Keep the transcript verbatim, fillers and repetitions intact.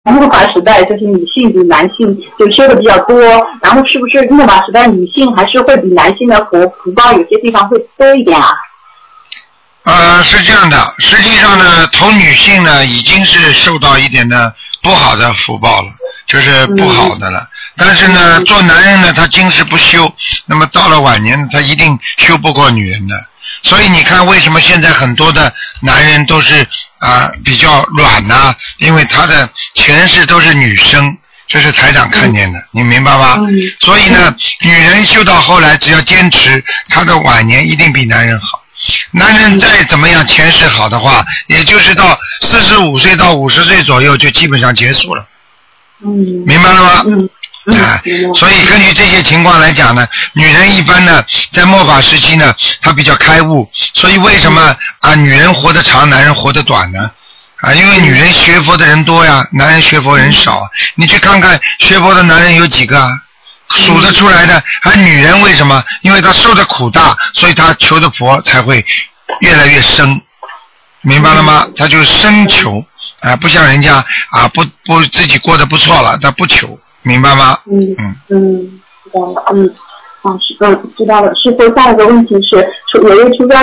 末法时代就是女性比男性就修的比较多，然后是不是末法时代女性还是会比男性的福福报有些地方会多一点啊？ 呃，是这样的，实际上呢，投女性呢已经是受到一点的不好的福报了，就是不好的了。嗯、但是呢，做男人呢，他今世不修，那么到了晚年，他一定修不过女人的。所以你看，为什么现在很多的男人都是啊、呃、比较软呐、啊？因为他的前世都是女生，这是台长看见的，嗯、你明白吗？嗯、所以呢，女人修到后来，只要坚持，她的晚年一定比男人好。男人再怎么样前世好的话，也就是到四十五岁到五十岁左右就基本上结束了。嗯，明白了吗？嗯。啊，所以根据这些情况来讲呢，女人一般呢，在末法时期呢，她比较开悟。所以为什么啊，女人活得长，男人活得短呢？啊，因为女人学佛的人多呀，男人学佛人少。你去看看学佛的男人有几个啊？数得出来的。而女人为什么？因为她受的苦大，所以她求的佛才会越来越深。明白了吗？她就深求啊，不像人家啊，不不自己过得不错了，她不求。明白吗？ 嗯嗯嗯，知道了。嗯，啊，是嗯，知道了。师傅，下一个问题是，有一位出家